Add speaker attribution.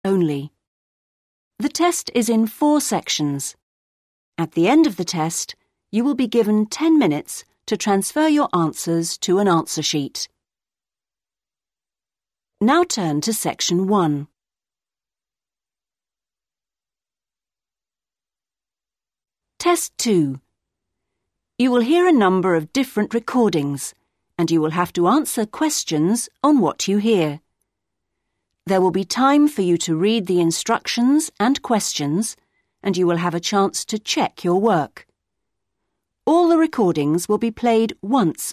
Speaker 1: only. The test is in 4 sections. At the end of the test, you will be given 10 minutes to transfer your answers to an answer sheet. Now turn to Section 1. Test 2. You will hear a number of different recordings, and you will have to answer questions on what you hear. There will be time for you to read the instructions and questions, and you will have a chance to check your work. All the recordings will be played once